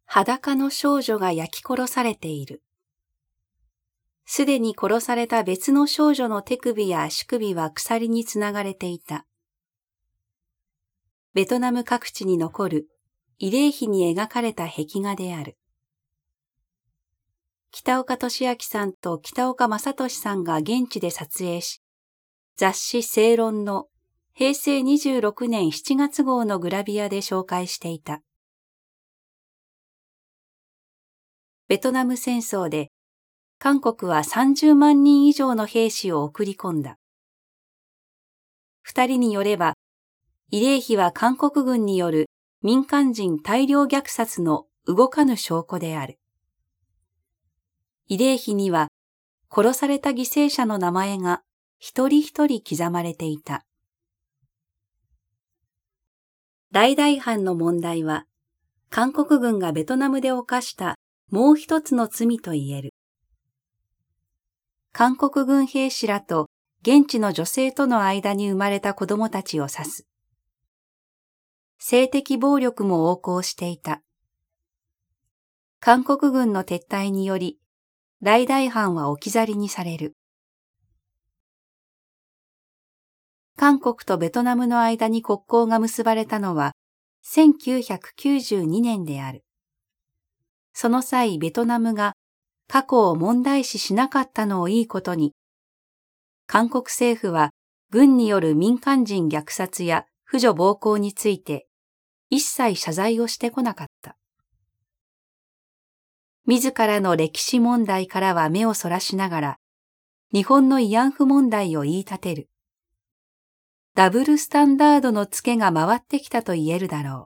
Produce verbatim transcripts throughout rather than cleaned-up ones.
裸の少女が焼き殺されている。すでに殺された別の少女の手首や足首は鎖につながれていた。ベトナム各地に残る慰霊碑に描かれた壁画である。北岡俊明さんと北岡正俊さんが現地で撮影し、雑誌正論のへいせいにじゅうろくねんしちがつ号のグラビアで紹介していた。ベトナム戦争で韓国はさんじゅうまんにん以上の兵士を送り込んだ。二人によれば、慰霊碑は韓国軍による民間人大量虐殺の動かぬ証拠である。慰霊碑には殺された犠牲者の名前が一人一人刻まれていた。大々犯の問題は、韓国軍がベトナムで犯したもう一つの罪と言える。韓国軍兵士らと現地の女性との間に生まれた子供たちを指す。性的暴力も横行していた。韓国軍の撤退により、大々犯は置き去りにされる。韓国とベトナムの間に国交が結ばれたのはせんきゅうひゃくきゅうじゅうにねんである。その際、ベトナムが過去を問題視しなかったのをいいことに、韓国政府は軍による民間人虐殺や婦女暴行について一切謝罪をしてこなかった。自らの歴史問題からは目をそらしながら、日本の慰安婦問題を言い立てる。ダブルスタンダードのツケが回ってきたと言えるだろう。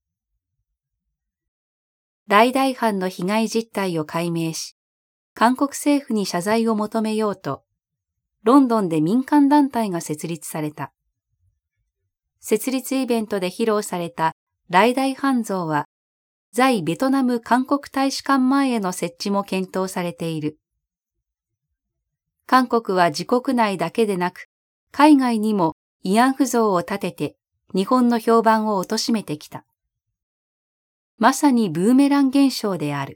大々犯の被害実態を解明し、韓国政府に謝罪を求めようと、ロンドンで民間団体が設立された。設立イベントで披露された大々犯像は、在ベトナム韓国大使館前への設置も検討されている。韓国は自国内だけでなく、海外にも慰安婦像を立てて日本の評判を貶めてきた。まさにブーメラン現象である。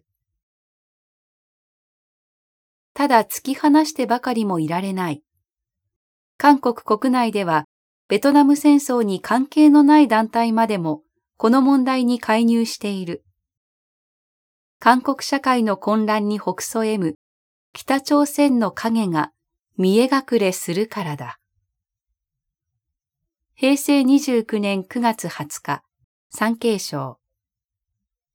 ただ突き放してばかりもいられない。韓国国内ではベトナム戦争に関係のない団体までもこの問題に介入している。韓国社会の混乱にほくそ笑む北朝鮮の影が見え隠れするからだ。へいせいにじゅうきゅうねんくがつはつか、産経省。